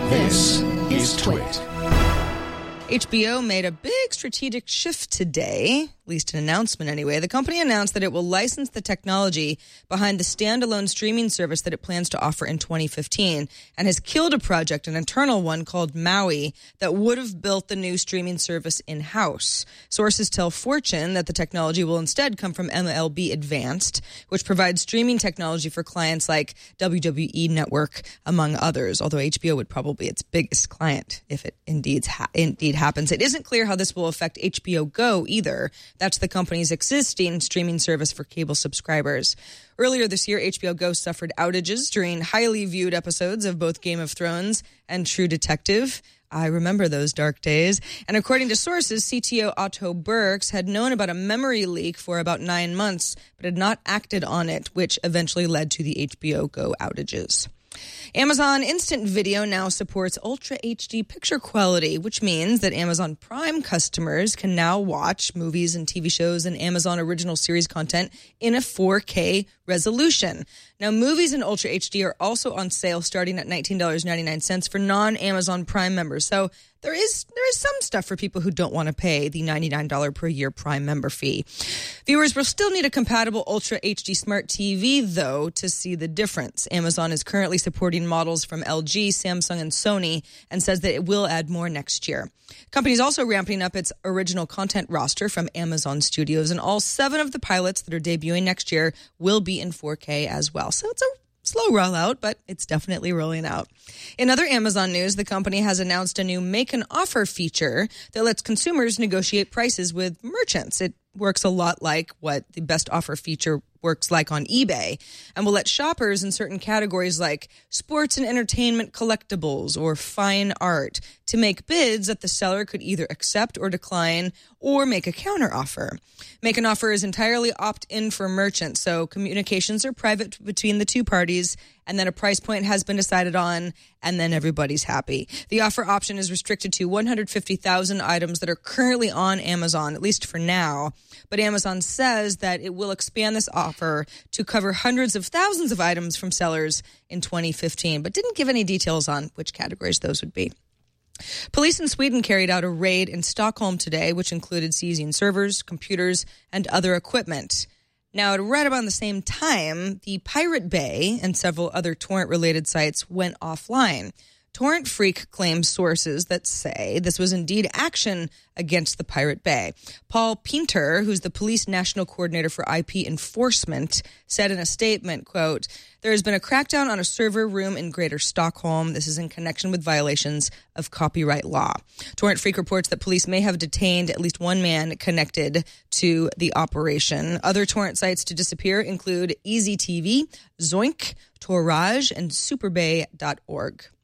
This is Twit. HBO made a big strategic shift today, at least an announcement anyway. The company announced that it will license the technology behind the standalone streaming service that it plans to offer in 2015 and has killed a project, an internal one called Maui, that would have built the new streaming service in-house. Sources tell Fortune that the technology will instead come from MLB Advanced, which provides streaming technology for clients like WWE Network, among others, although HBO would probably be its biggest client if it indeed happens. It isn't clear how this will affect HBO Go either. That's the company's existing streaming service for cable subscribers. Earlier this year, HBO Go suffered outages during highly viewed episodes of both Game of Thrones and True Detective. I remember those dark days. And according to sources, CTO Otto Burks had known about a memory leak for about 9 months, but had not acted on it, which eventually led to the HBO Go outages. Amazon Instant Video now supports Ultra HD picture quality, which means that Amazon Prime customers can now watch movies and TV shows and Amazon original series content in a 4K resolution. Now, movies in Ultra HD are also on sale starting at $19.99 for non-Amazon Prime members. So there is some stuff for people who don't want to pay the $99 per year Prime member fee. Viewers will still need a compatible Ultra HD Smart TV, though, to see the difference. Amazon is currently supporting models from LG, Samsung, and Sony, and says that it will add more next year. Company is also ramping up its original content roster from Amazon Studios, and all 7 of the pilots that are debuting next year will be in 4K as well. So it's a slow rollout, but it's definitely rolling out. In other Amazon news, the company has announced a new make an offer feature that lets consumers negotiate prices with merchants. It works a lot like what the best offer feature works like on eBay, and will let shoppers in certain categories like sports and entertainment collectibles or fine art to make bids that the seller could either accept or decline or make a counteroffer. Make an offer is entirely opt-in for merchants, so communications are private between the two parties, and then a price point has been decided on, and then everybody's happy. The offer option is restricted to 150,000 items that are currently on Amazon, at least for now. But Amazon says that it will expand this offer to cover hundreds of thousands of items from sellers in 2015, but didn't give any details on which categories those would be. Police in Sweden carried out a raid in Stockholm today, which included seizing servers, computers, and other equipment. Now, at right about the same time, the Pirate Bay and several other torrent-related sites went offline. Torrent Freak claims sources that say this was indeed action against the Pirate Bay. Paul Pinter, who's the police national coordinator for IP enforcement, said in a statement, quote, "There has been a crackdown on a server room in Greater Stockholm. This is in connection with violations of copyright law." Torrent Freak reports that police may have detained at least one man connected to the operation. Other torrent sites to disappear include EasyTV, Zoink, Torrage, and Superbay.org.